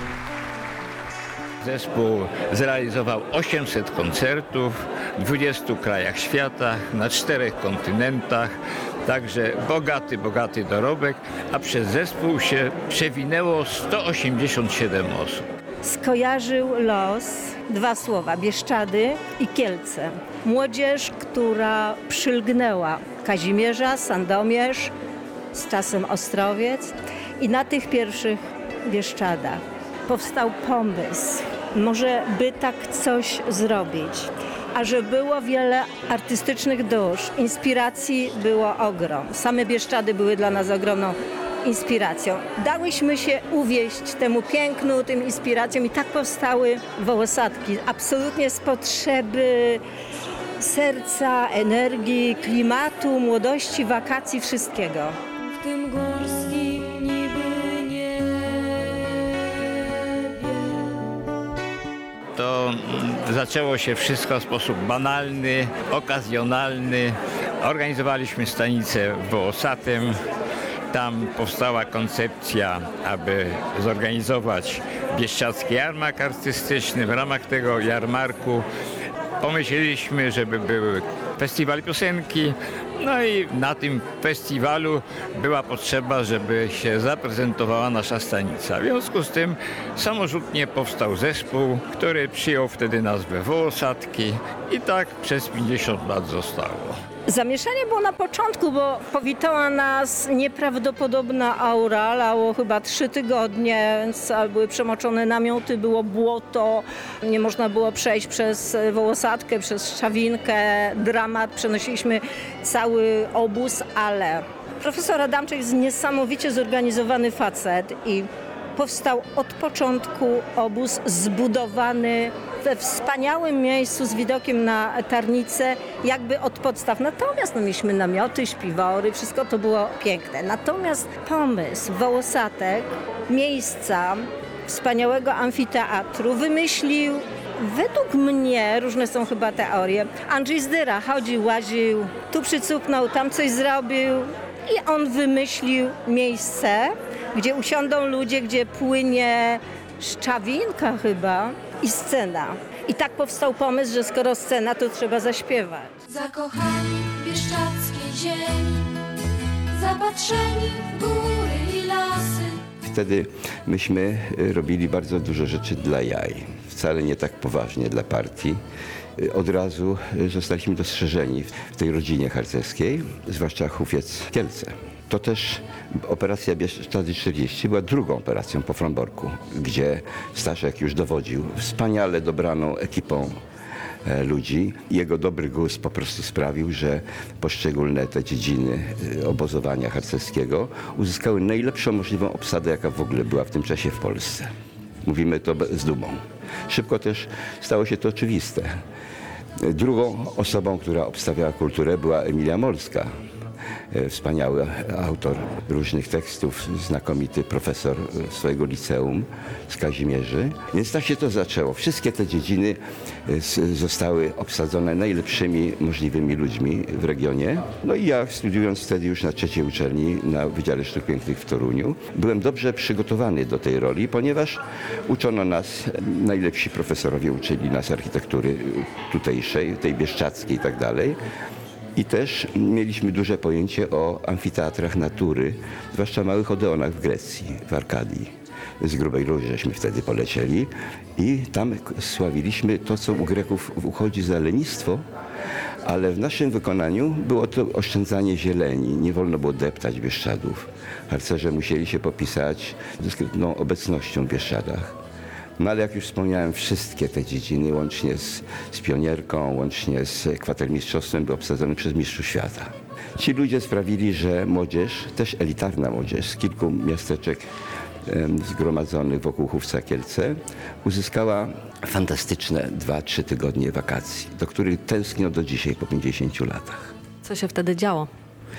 Zespół zrealizował 800 koncertów w 20 krajach świata, na 4 kontynentach. Także bogaty dorobek, a przez zespół się przewinęło 187 osób. Skojarzył los 2 słowa: Bieszczady i Kielce. Młodzież, która przylgnęła Kazimierza, Sandomierz, z czasem Ostrowiec, i na tych pierwszych Bieszczadach powstał pomysł, może by tak coś zrobić. A że było wiele artystycznych dusz, inspiracji było ogrom. Same Bieszczady były dla nas ogromną inspiracją. Dałyśmy się uwieść temu pięknu, tym inspiracjom, i tak powstały Wołosatki. Absolutnie z potrzeby serca, energii, klimatu, młodości, wakacji, wszystkiego. W tym górskim niby niebie. To zaczęło się wszystko w sposób banalny, okazjonalny. Organizowaliśmy stanicę w Wołosatym. Tam powstała koncepcja, aby zorganizować bieszczadzki jarmark artystyczny. W ramach tego jarmarku pomyśleliśmy, żeby był festiwal piosenki. No i na tym festiwalu była potrzeba, żeby się zaprezentowała nasza stanica. W związku z tym samorzutnie powstał zespół, który przyjął wtedy nazwę Wołosatki, i tak przez 50 lat zostało. Zamieszanie było na początku, bo powitała nas nieprawdopodobna aura. Lało chyba 3 tygodnie, więc były przemoczone namioty, było błoto. Nie można było przejść przez Wołosatkę, przez Szczawinkę. Dramat, przenosiliśmy cały obóz, ale profesor Adamczyk jest niesamowicie zorganizowany facet i powstał od początku obóz zbudowany we wspaniałym miejscu z widokiem na Tarnicę, jakby od podstaw. Natomiast mieliśmy namioty, śpiwory, wszystko to było piękne. Natomiast pomysł Wołosatek, miejsca wspaniałego amfiteatru, wymyślił, według mnie, różne są chyba teorie, Andrzej Zdyra. Chodził, łaził, tu przycupnął, tam coś zrobił i on wymyślił miejsce, gdzie usiądą ludzie, gdzie płynie Szczawinka chyba i scena. I tak powstał pomysł, że skoro scena, to trzeba zaśpiewać. Zakochani w bieszczadzkiej ziemi, zapatrzeni w góry i lasy. Wtedy myśmy robili bardzo dużo rzeczy dla jaj. Wcale nie tak poważnie dla partii. Od razu zostaliśmy dostrzeżeni w tej rodzinie harcerskiej, zwłaszcza Hufiec Kielce. To też operacja Bieszczady 40 była drugą operacją po Fromborku, gdzie Staszek już dowodził wspaniale dobraną ekipą ludzi. Jego dobry gust po prostu sprawił, że poszczególne te dziedziny obozowania harcerskiego uzyskały najlepszą możliwą obsadę, jaka w ogóle była w tym czasie w Polsce. Mówimy to z dumą. Szybko też stało się to oczywiste. Drugą osobą, która obstawiała kulturę, była Emilia Molska. Wspaniały autor różnych tekstów, znakomity profesor swojego liceum z Kazimierzy. Więc tak się to zaczęło. Wszystkie te dziedziny zostały obsadzone najlepszymi możliwymi ludźmi w regionie. No i ja, studiując wtedy już na 3. uczelni na Wydziale Sztuk Pięknych w Toruniu, byłem dobrze przygotowany do tej roli, ponieważ uczono nas, najlepsi profesorowie uczyli nas architektury tutejszej, tej bieszczadzkiej i tak dalej. I też mieliśmy duże pojęcie o amfiteatrach natury, zwłaszcza małych Odeonach w Grecji, w Arkadii. Z Grubej Rury żeśmy wtedy polecieli i tam sławiliśmy to, co u Greków uchodzi za lenistwo, ale w naszym wykonaniu było to oszczędzanie zieleni. Nie wolno było deptać Bieszczadów. Harcerze musieli się popisać dyskretną obecnością w Bieszczadach. No ale jak już wspomniałem, wszystkie te dziedziny, łącznie z pionierką, łącznie z kwatermistrzostwem, były obsadzone przez mistrzów świata. Ci ludzie sprawili, że młodzież, też elitarna młodzież z kilku miasteczek zgromadzonych wokół Hufca Kielce, uzyskała fantastyczne 2-3 tygodnie wakacji, do których tęsknią do dzisiaj po 50 latach. Co się wtedy działo?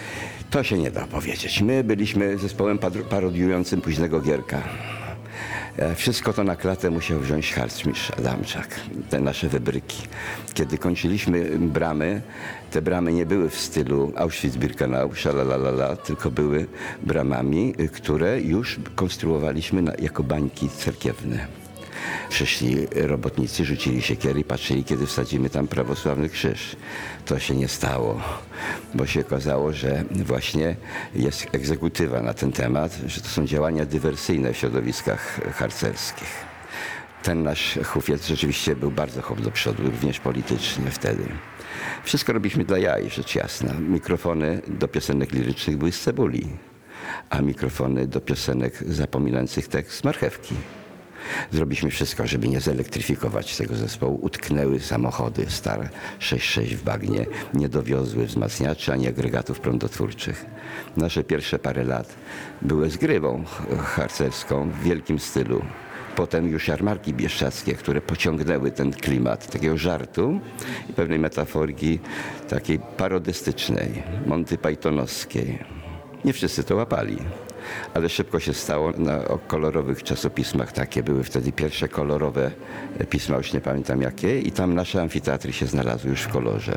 To się nie da powiedzieć. My byliśmy zespołem parodiującym późnego Gierka. Wszystko to na klatę musiał wziąć harcmistrz Adamczak, te nasze wybryki. Kiedy kończyliśmy bramy, te bramy nie były w stylu Auschwitz-Birkenau, szalalalala, tylko były bramami, które już konstruowaliśmy jako bańki cerkiewne. Przyszli robotnicy, rzucili siekiery i patrzyli, kiedy wsadzimy tam prawosławny krzyż. To się nie stało, bo się okazało, że właśnie jest egzekutywa na ten temat, że to są działania dywersyjne w środowiskach harcerskich. Ten nasz hufiec rzeczywiście był bardzo hop do przodu, również politycznie wtedy. Wszystko robiliśmy dla jaj, rzecz jasna. Mikrofony do piosenek lirycznych były z cebuli, a mikrofony do piosenek zapominających tekst z marchewki. Zrobiliśmy wszystko, żeby nie zelektryfikować tego zespołu. Utknęły samochody stare 6.6 w bagnie, nie dowiozły wzmacniaczy ani agregatów prądotwórczych. Nasze pierwsze parę lat były zgrywą harcerską w wielkim stylu. Potem już jarmarki bieszczackie, które pociągnęły ten klimat takiego żartu i pewnej metaforyki takiej parodystycznej, Monty Pythonowskiej. Nie wszyscy to łapali. Ale szybko się stało na kolorowych czasopismach. Takie były wtedy pierwsze kolorowe pisma, już nie pamiętam jakie, i tam nasze amfiteatry się znalazły już w kolorze.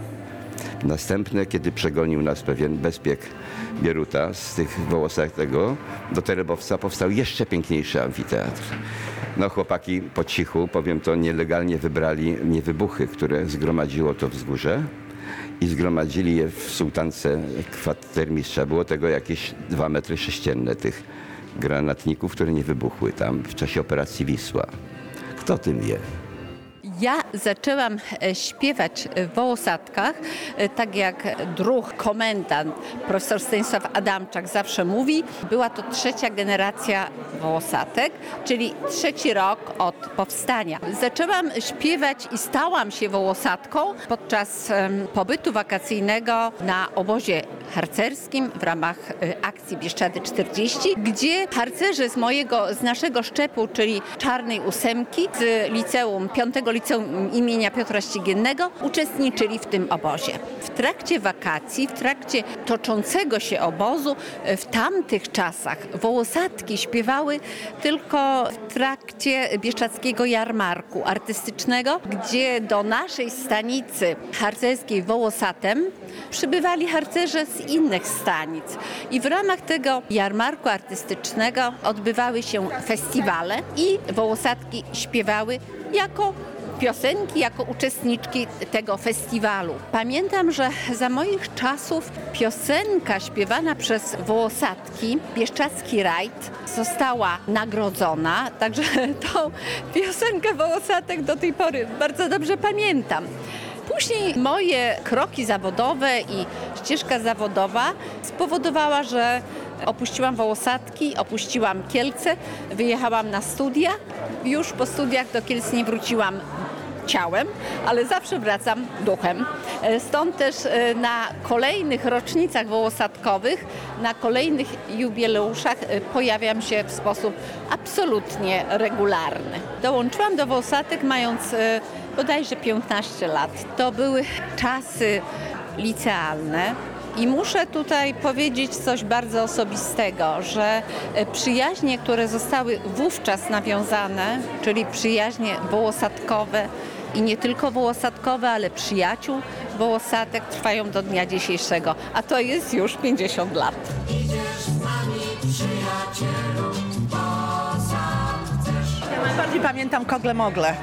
Następne, kiedy przegonił nas pewien bezpiek Bieruta z tych Wołosatego, do Terebowca powstał jeszcze piękniejszy amfiteatr. No chłopaki po cichu, powiem to, nielegalnie wybrali niewybuchy, które zgromadziło to wzgórze. I zgromadzili je w sułtance kwatermistrza. Było tego jakieś 2 metry sześcienne tych granatników, które nie wybuchły tam w czasie operacji Wisła. Kto tym wie? Ja zaczęłam śpiewać w Wołosatkach, tak jak druh, komendant, profesor Stanisław Adamczak zawsze mówi. Była to 3. generacja Wołosatek, czyli 3. rok od powstania. Zaczęłam śpiewać i stałam się Wołosatką podczas pobytu wakacyjnego na obozie harcerskim w ramach akcji Bieszczady 40, gdzie harcerze z naszego szczepu, czyli Czarnej Ósemki, z liceum, 5. liceum imienia Piotra Ściegiennego, uczestniczyli w tym obozie. W trakcie wakacji, w trakcie toczącego się obozu, w tamtych czasach Wołosatki śpiewały tylko w trakcie bieszczadzkiego jarmarku artystycznego, gdzie do naszej stanicy harcerskiej Wołosatem przybywali harcerze z innych stanic. I w ramach tego jarmarku artystycznego odbywały się festiwale i Wołosatki śpiewały jako piosenki, jako uczestniczki tego festiwalu. Pamiętam, że za moich czasów piosenka śpiewana przez Wołosatki, Bieszczadzki Rajd, została nagrodzona, także tą piosenkę Wołosatek do tej pory bardzo dobrze pamiętam. Później moje kroki zawodowe i ścieżka zawodowa spowodowała, że opuściłam Wołosatki, opuściłam Kielce, wyjechałam na studia. Już po studiach do Kielc nie wróciłam ciałem, ale zawsze wracam duchem. Stąd też na kolejnych rocznicach wołosatkowych, na kolejnych jubileuszach pojawiam się w sposób absolutnie regularny. Dołączyłam do Wołosatek mając bodajże 15 lat. To były czasy licealne. I muszę tutaj powiedzieć coś bardzo osobistego, że przyjaźnie, które zostały wówczas nawiązane, czyli przyjaźnie wołosatkowe i nie tylko wołosatkowe, ale przyjaciół Wołosatek trwają do dnia dzisiejszego, a to jest już 50 lat. Idziesz z nami, przyjacielu, bo sam chcesz. Ja najbardziej pamiętam Kogle-Mogle.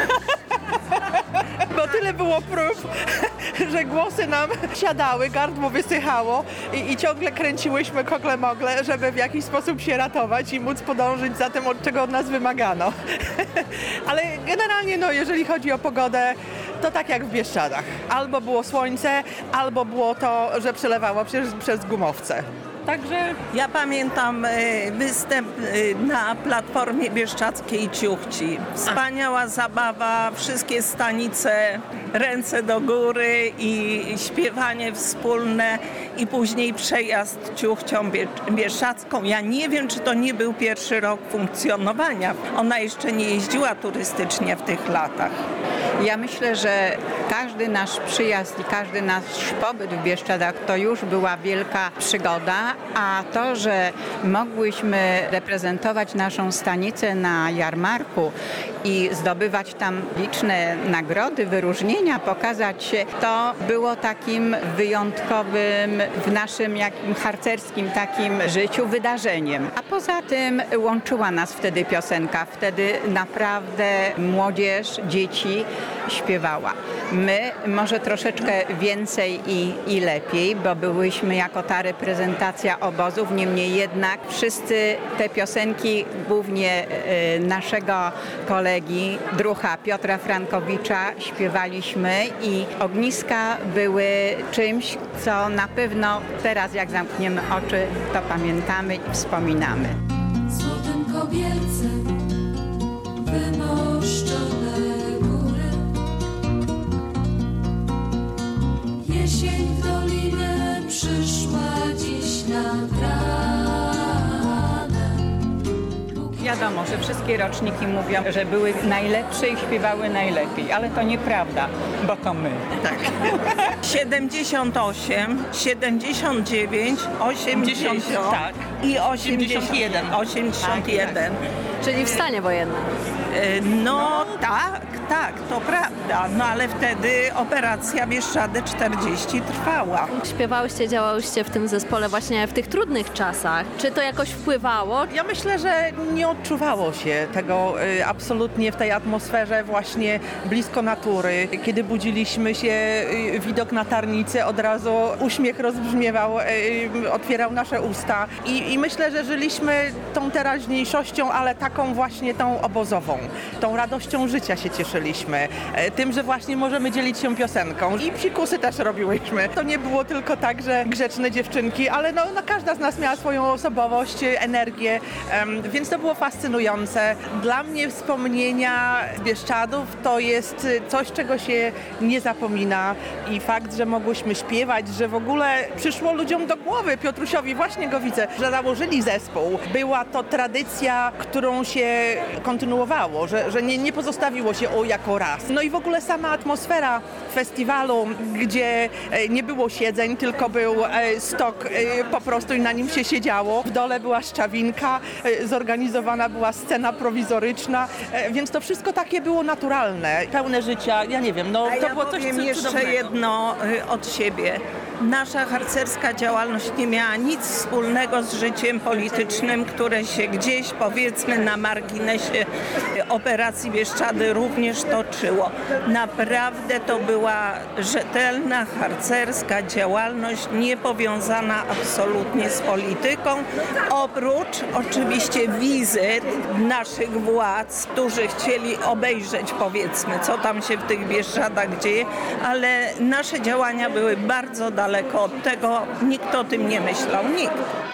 Bo tyle było prób, że głosy nam siadały, gardło wysychało i ciągle kręciłyśmy Kogle-Mogle, żeby w jakiś sposób się ratować i móc podążyć za tym, od czego od nas wymagano. Ale generalnie, jeżeli chodzi o pogodę, to tak jak w Bieszczadach. Albo było słońce, albo było to, że przelewało przez gumowce. Także ja pamiętam występ na Platformie Bieszczadzkiej Ciuchci. Wspaniała zabawa, wszystkie stanice, ręce do góry i śpiewanie wspólne i później przejazd Ciuchcią Bieszczadzką. Ja nie wiem, czy to nie był pierwszy rok funkcjonowania. Ona jeszcze nie jeździła turystycznie w tych latach. Ja myślę, że każdy nasz przyjazd i każdy nasz pobyt w Bieszczadach to już była wielka przygoda, a to, że mogłyśmy reprezentować naszą stanicę na jarmarku i zdobywać tam liczne nagrody, wyróżnienia, pokazać się, to było takim wyjątkowym w naszym jakim harcerskim takim życiu wydarzeniem. A poza tym łączyła nas wtedy piosenka. Wtedy naprawdę młodzież, dzieci śpiewała. My może troszeczkę więcej i lepiej, bo byłyśmy jako ta reprezentacja obozów, niemniej jednak wszyscy te piosenki, głównie naszego kolegi, druha Piotra Frankowicza, śpiewaliśmy i ogniska były czymś, co na pewno teraz jak zamkniemy oczy, to pamiętamy i wspominamy. Złotym kobielcem wymoszczone góry. Jesień w dolinę przyszła dziś nad ranem. Wiadomo, że wszystkie roczniki mówią, że były najlepsze i śpiewały najlepiej, ale to nieprawda, bo to my. Tak. 78, 79, 80 tak. i 81. 81. Czyli w stanie wojennym. No tak, to prawda. No ale wtedy operacja Bieszczady 40 trwała. Śpiewałyście, działałyście w tym zespole właśnie w tych trudnych czasach. Czy to jakoś wpływało? Ja myślę, że nie odczuwało się tego absolutnie w tej atmosferze właśnie blisko natury. Kiedy budziliśmy się, widok na Tarnicy, od razu uśmiech rozbrzmiewał, otwierał nasze usta. I myślę, że żyliśmy tą teraźniejszością, ale taką właśnie tą obozową. Tą radością życia się cieszyliśmy. Tym, że właśnie możemy dzielić się piosenką. I psikusy też robiłyśmy. To nie było tylko tak, że grzeczne dziewczynki, ale no każda z nas miała swoją osobowość, energię, więc to było fascynujące. Dla mnie wspomnienia Bieszczadów to jest coś, czego się nie zapomina i fakt, że mogłyśmy śpiewać, że w ogóle przyszło ludziom do głowy, Piotrusiowi, właśnie go widzę, że założyli zespół. Była to tradycja, którą się kontynuowało, że nie pozostawiło się jako raz. No i w ogóle sama atmosfera festiwalu, gdzie nie było siedzeń, tylko był stok po prostu i na nim się siedziało. W dole była szczawinka, zorganizowana była scena prowizoryczna, więc to wszystko takie było naturalne, pełne życia. Ja nie wiem, no A to ja było coś powiem jeszcze cudownego. jedno od siebie. Nasza harcerska działalność nie miała nic wspólnego z życiem politycznym, które się gdzieś, powiedzmy, na marginesie operacji Bieszczady również toczyło. Naprawdę to była rzetelna harcerska działalność, niepowiązana absolutnie z polityką, oprócz oczywiście wizyt naszych władz, którzy chcieli obejrzeć, powiedzmy, co tam się w tych Bieszczadach dzieje, ale nasze działania były bardzo daleko od tego, nikt o tym nie myślał, nikt.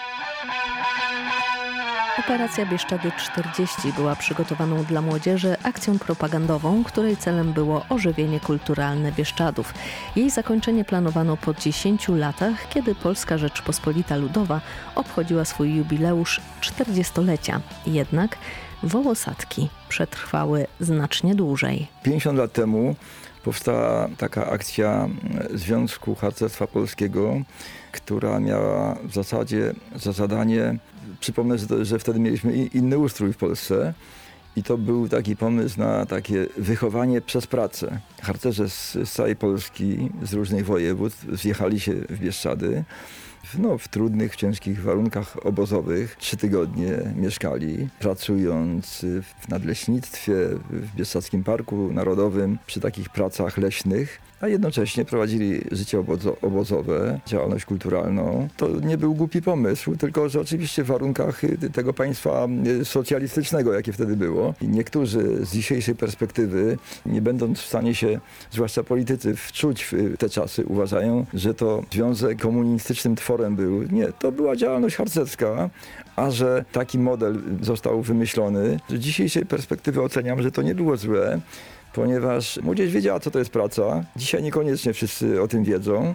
Operacja Bieszczady 40 była przygotowaną dla młodzieży akcją propagandową, której celem było ożywienie kulturalne Bieszczadów. Jej zakończenie planowano po 10 latach, kiedy Polska Rzeczpospolita Ludowa obchodziła swój jubileusz 40-lecia. Jednak wołosatki przetrwały znacznie dłużej. 50 lat temu powstała taka akcja Związku Harcerstwa Polskiego, która miała w zasadzie za zadanie, przypomnę, że wtedy mieliśmy inny ustrój w Polsce i to był taki pomysł na takie wychowanie przez pracę. Harcerze z całej Polski, z różnych województw zjechali się w Bieszczady. W trudnych, ciężkich warunkach obozowych 3 tygodnie mieszkali, pracując w nadleśnictwie, w Bieszczadzkim Parku Narodowym, przy takich pracach leśnych, a jednocześnie prowadzili życie obozowe, działalność kulturalną. To nie był głupi pomysł, tylko że oczywiście w warunkach tego państwa socjalistycznego, jakie wtedy było. I niektórzy z dzisiejszej perspektywy, nie będąc w stanie się, zwłaszcza politycy, wczuć w te czasy, uważają, że to związek komunistycznym tworem był. Nie, to była działalność harcerska, a że taki model został wymyślony. Z dzisiejszej perspektywy oceniam, że to nie było złe, ponieważ młodzież wiedziała, co to jest praca. Dzisiaj niekoniecznie wszyscy o tym wiedzą.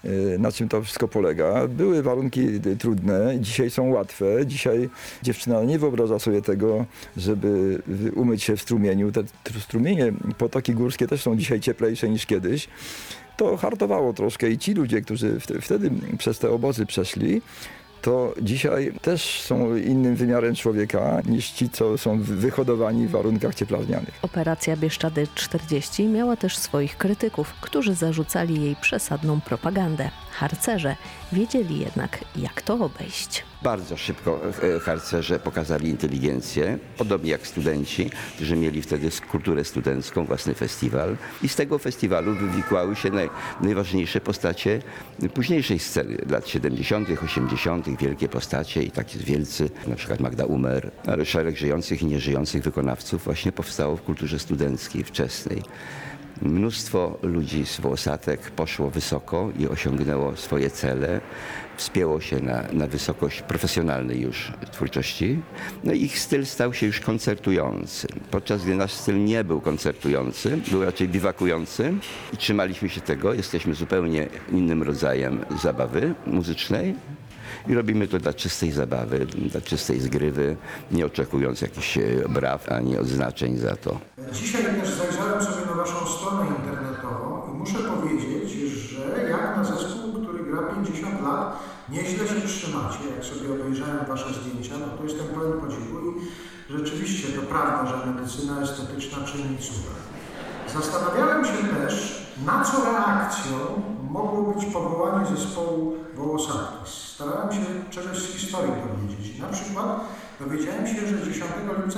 na czym to wszystko polega. Były warunki trudne, dzisiaj są łatwe. Dzisiaj dziewczyna nie wyobraża sobie tego, żeby umyć się w strumieniu. Te strumienie, potoki górskie też są dzisiaj cieplejsze niż kiedyś. To hartowało troszkę i ci ludzie, którzy wtedy przez te obozy przeszli, to dzisiaj też są innym wymiarem człowieka niż ci, co są wyhodowani w warunkach cieplarnianych. Operacja Bieszczady 40 miała też swoich krytyków, którzy zarzucali jej przesadną propagandę. Harcerze wiedzieli jednak, jak to obejść. Bardzo szybko harcerze pokazali inteligencję, podobnie jak studenci, którzy mieli wtedy kulturę studencką, własny festiwal. I z tego festiwalu wywikłały się najważniejsze postacie późniejszej sceny, lat 70., 80., wielkie postacie i takie wielcy, na przykład Magda Umer, ale szereg żyjących i nieżyjących wykonawców właśnie powstało w kulturze studenckiej, wczesnej. Mnóstwo ludzi z Wołosatek poszło wysoko i osiągnęło swoje cele. Wspięło się na wysokość profesjonalnej już twórczości. No i ich styl stał się już koncertujący. Podczas gdy nasz styl nie był koncertujący, był raczej biwakujący i trzymaliśmy się tego. Jesteśmy zupełnie innym rodzajem zabawy muzycznej. I robimy to dla czystej zabawy, dla czystej zgrywy, nie oczekując jakichś braw ani odznaczeń za to. Dzisiaj też zajrzałem sobie na waszą stronę internetową i muszę powiedzieć, że jak na zespół, który gra 50 lat, nieźle się trzymacie. Jak sobie obejrzałem wasze zdjęcia, no to jestem pełen podziwu i rzeczywiście to prawda, że medycyna estetyczna czyni cuda. Zastanawiałem się też, na co reakcją mogło być powołanie zespołu Wołosatki. Starałem się czegoś z historii dowiedzieć. Na przykład dowiedziałem się, że 10 lipca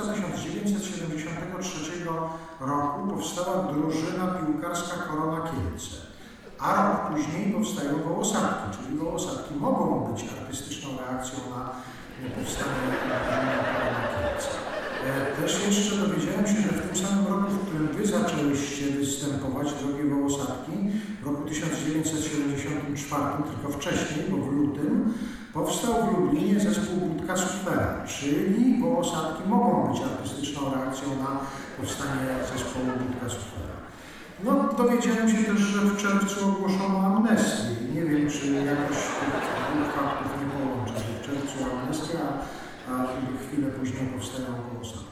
1973 roku powstała drużyna piłkarska Korona Kielce, a rok później powstają Wołosatki, czyli Wołosatki mogą być artystyczną reakcją na powstanie drużyny Korona Kielce. Też jeszcze dowiedziałem się, że w tym samym roku, w którym wy zaczęłyście występować, drogie Wołosatki, w roku 1974, tylko wcześniej, bo w lutym, powstał w Lublinie zespół Budka Suflera, czyli Wołosatki mogą być artystyczną reakcją na powstanie zespołu Budka Suflera. No, dowiedziałem się też, że w czerwcu ogłoszono amnestię. Nie wiem, czy jakoś tych dwóch faktów nie połączę. W czerwcu amnestia, a chwilę później powstają Wołosatki.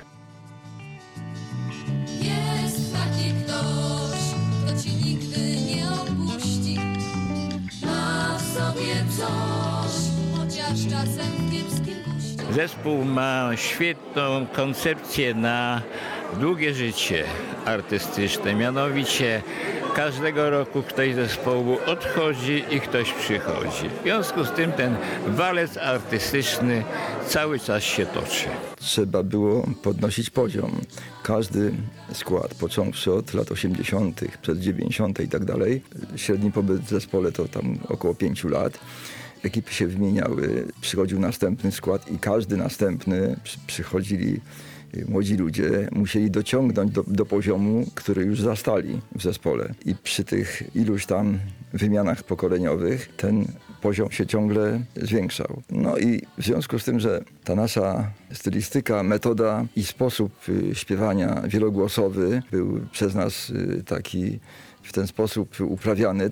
Jest taki ktoś, kto ci nigdy nie opuści. Ma w sobie coś, chociaż czasem w kiepskim guście. Zespół ma świetną koncepcję na długie życie artystyczne, mianowicie każdego roku ktoś z zespołu odchodzi i ktoś przychodzi. W związku z tym ten walec artystyczny cały czas się toczy. Trzeba było podnosić poziom. Każdy skład, począwszy od lat 80., przez 90. i tak dalej, średni pobyt w zespole to tam około 5 lat. Ekipy się wymieniały, przychodził następny skład i każdy następny przychodzili młodzi ludzie, musieli dociągnąć do poziomu, który już zastali w zespole. I przy tych iluś tam wymianach pokoleniowych ten poziom się ciągle zwiększał. No i w związku z tym, że ta nasza stylistyka, metoda i sposób śpiewania wielogłosowy był przez nas taki w ten sposób uprawiany,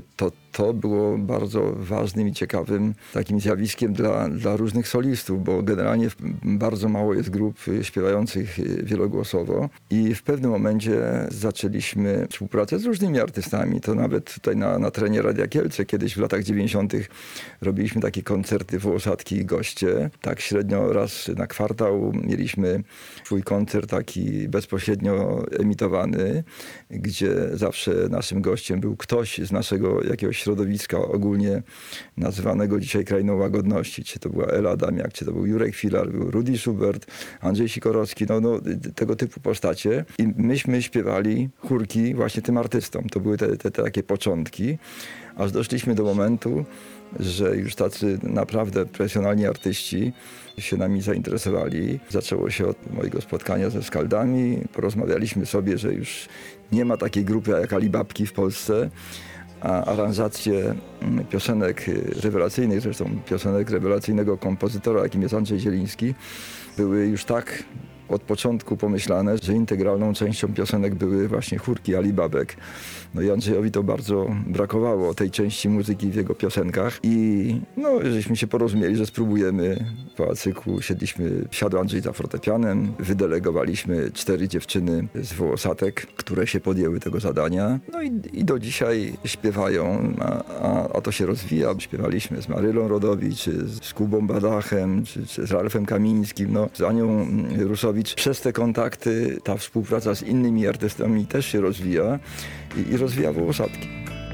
to było bardzo ważnym i ciekawym takim zjawiskiem dla różnych solistów, bo generalnie bardzo mało jest grup śpiewających wielogłosowo i w pewnym momencie zaczęliśmy współpracę z różnymi artystami. To nawet tutaj na terenie Radia Kielce kiedyś w latach 90. robiliśmy takie koncerty Wołosatki i goście. Tak średnio raz na kwartał mieliśmy swój koncert taki bezpośrednio emitowany, gdzie zawsze naszym gościem był ktoś z naszego jakiegoś środowiska ogólnie nazywanego dzisiaj Krainą Łagodności. Czy to była Ela Adamiak, czy to był Jurek Filar, był Rudy Schubert, Andrzej Sikorowski, tego typu postacie. I myśmy śpiewali chórki właśnie tym artystom. To były te takie początki, aż doszliśmy do momentu, że już tacy naprawdę profesjonalni artyści się nami zainteresowali. Zaczęło się od mojego spotkania ze Skaldami. Porozmawialiśmy sobie, że już nie ma takiej grupy jak Alibabki w Polsce, a aranżacje piosenek rewelacyjnych, zresztą piosenek rewelacyjnego kompozytora, jakim jest Andrzej Zieliński, były już tak od początku pomyślane, że integralną częścią piosenek były właśnie chórki Alibabek. No i Andrzejowi to bardzo brakowało tej części muzyki w jego piosenkach i żeśmy się porozumieli, że spróbujemy. Po Pałacyku siadł Andrzej za fortepianem, wydelegowaliśmy 4 dziewczyny z Wołosatek, które się podjęły tego zadania. No i do dzisiaj śpiewają, a to się rozwija. Śpiewaliśmy z Marylą Rodowicz, z Kubą Badachem, czy z Ralfem Kamińskim, z Anią Rusowicz. Przez te kontakty ta współpraca z innymi artystami też się rozwija i rozwija Wołosatki.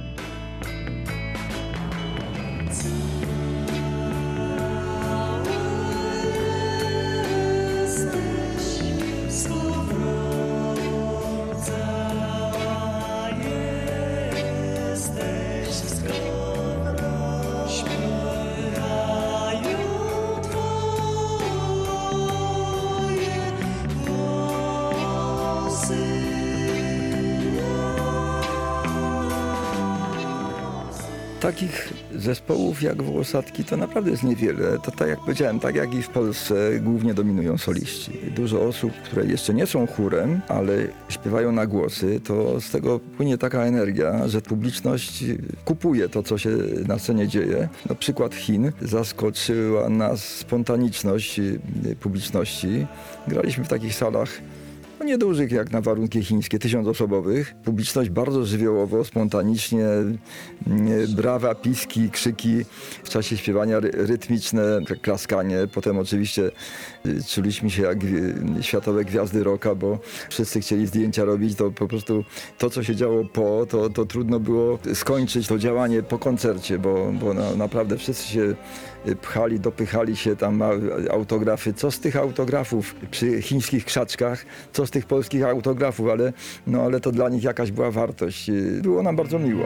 Takich zespołów jak Wołosatki to naprawdę jest niewiele. To tak jak powiedziałem, tak jak i w Polsce głównie dominują soliści. Dużo osób, które jeszcze nie są chórem, ale śpiewają na głosy, to z tego płynie taka energia, że publiczność kupuje to, co się na scenie dzieje. Przykład Chin. Zaskoczyła nas spontaniczność publiczności. Graliśmy w takich salach niedużych jak na warunki chińskie, 1000-osobowych. Publiczność bardzo żywiołowo, spontanicznie, brawa, piski, krzyki, w czasie śpiewania rytmiczne, klaskanie. Potem oczywiście czuliśmy się jak światowe gwiazdy rocka, bo wszyscy chcieli zdjęcia robić, to po prostu to, co się działo to trudno było skończyć to działanie po koncercie, bo naprawdę wszyscy się pchali, dopychali się tam autografy. Co z tych autografów przy chińskich krzaczkach, co z tych polskich autografów, ale to dla nich jakaś była wartość. Było nam bardzo miło.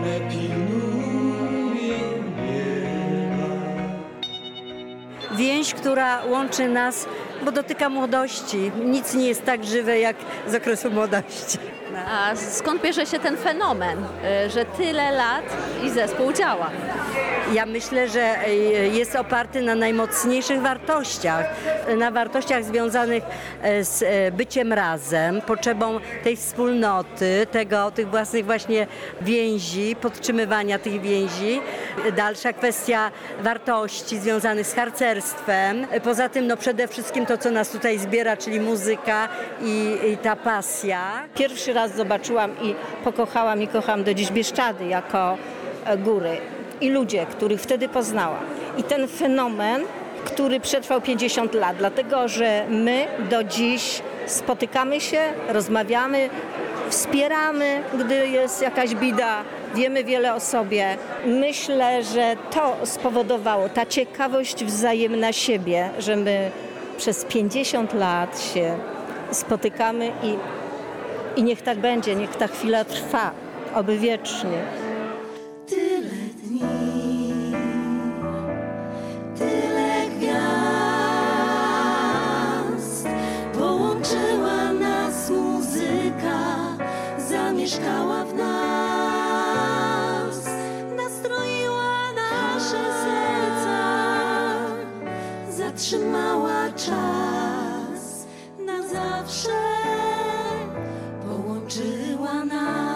Więź, która łączy nas, bo dotyka młodości. Nic nie jest tak żywe jak z okresu młodości. A skąd bierze się ten fenomen, że tyle lat i zespół działa? Ja myślę, że jest oparty na najmocniejszych wartościach. Na wartościach związanych z byciem razem, potrzebą tej wspólnoty, tych własnych właśnie więzi, podtrzymywania tych więzi. Dalsza kwestia wartości związanych z harcerstwem. Poza tym przede wszystkim to, co nas tutaj zbiera, czyli muzyka i ta pasja. Pierwszy raz zobaczyłam i pokochałam i kocham do dziś Bieszczady jako góry i ludzie, których wtedy poznałam. I ten fenomen, który przetrwał 50 lat, dlatego że my do dziś spotykamy się, rozmawiamy, wspieramy, gdy jest jakaś bida, wiemy wiele o sobie. Myślę, że to spowodowało, ta ciekawość wzajemna siebie, że my przez 50 lat się spotykamy i niech tak będzie, niech ta chwila trwa, oby wiecznie. Tyle dni, tyle gwiazd, połączyła nas muzyka, zamieszkała w nas, nastroiła nasze serca, zatrzymała czas na zawsze, połączyła nas.